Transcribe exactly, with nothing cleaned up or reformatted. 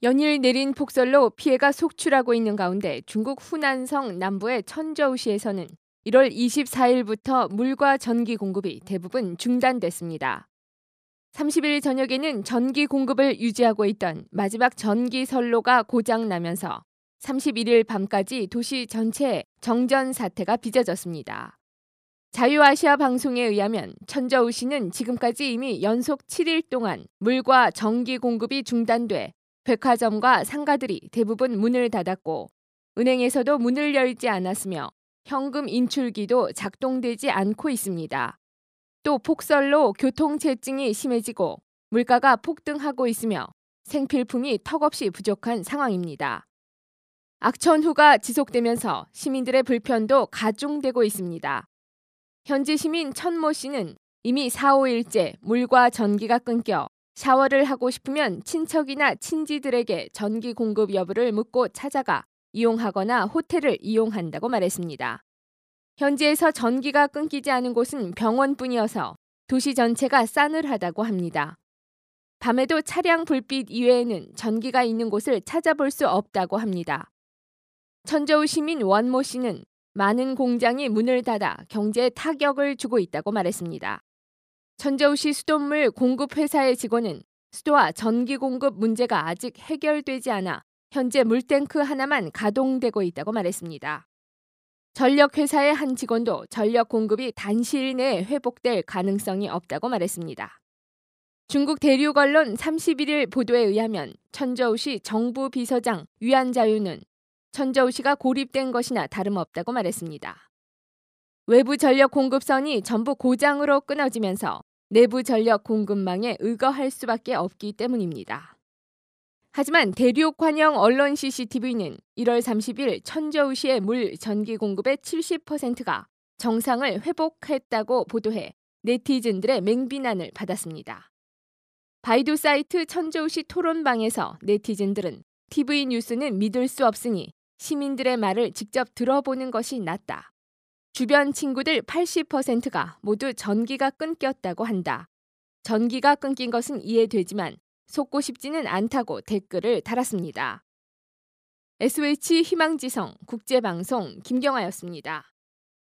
연일 내린 폭설로 피해가 속출하고 있는 가운데 중국 후난성 남부의 천저우시에서는 일월 이십사일부터 물과 전기 공급이 대부분 중단됐습니다. 삼십일 저녁에는 전기 공급을 유지하고 있던 마지막 전기 선로가 고장나면서 삼십일일 밤까지 도시 전체에 정전 사태가 빚어졌습니다. 자유아시아 방송에 의하면 천저우시는 지금까지 이미 연속 칠일 동안 물과 전기 공급이 중단돼 백화점과 상가들이 대부분 문을 닫았고 은행에서도 문을 열지 않았으며 현금 인출기도 작동되지 않고 있습니다. 또 폭설로 교통체증이 심해지고 물가가 폭등하고 있으며 생필품이 턱없이 부족한 상황입니다. 악천후가 지속되면서 시민들의 불편도 가중되고 있습니다. 현지 시민 천모 씨는 이미 사, 오일째 물과 전기가 끊겨 샤워를 하고 싶으면 친척이나 친지들에게 전기 공급 여부를 묻고 찾아가 이용하거나 호텔을 이용한다고 말했습니다. 현지에서 전기가 끊기지 않은 곳은 병원뿐이어서 도시 전체가 싸늘하다고 합니다. 밤에도 차량 불빛 이외에는 전기가 있는 곳을 찾아볼 수 없다고 합니다. 천저우 시민 원모 씨는 많은 공장이 문을 닫아 경제에 타격을 주고 있다고 말했습니다. 천저우시 수돗물 공급 회사의 직원은 수도와 전기 공급 문제가 아직 해결되지 않아 현재 물탱크 하나만 가동되고 있다고 말했습니다. 전력회사의 한 직원도 전력 공급이 단시일 내에 회복될 가능성이 없다고 말했습니다. 중국 대륙 언론 삼십일일 보도에 의하면 천저우시 정부 비서장 위안자유는 천저우시가 고립된 것이나 다름없다고 말했습니다. 외부 전력 공급선이 전부 고장으로 끊어지면서 내부 전력 공급망에 의거할 수밖에 없기 때문입니다. 하지만 대륙 관영 언론 씨씨티비는 일월 삼십일 천저우시의 물 전기 공급의 칠십 퍼센트가 정상을 회복했다고 보도해 네티즌들의 맹비난을 받았습니다. 바이두 사이트 천저우시 토론방에서 네티즌들은 티비 뉴스는 믿을 수 없으니 시민들의 말을 직접 들어보는 것이 낫다. 주변 친구들 팔십 퍼센트가 모두 전기가 끊겼다고 한다. 전기가 끊긴 것은 이해되지만 속고 싶지는 않다고 댓글을 달았습니다. 에스오에이치 희망지성 국제방송 김경아였습니다.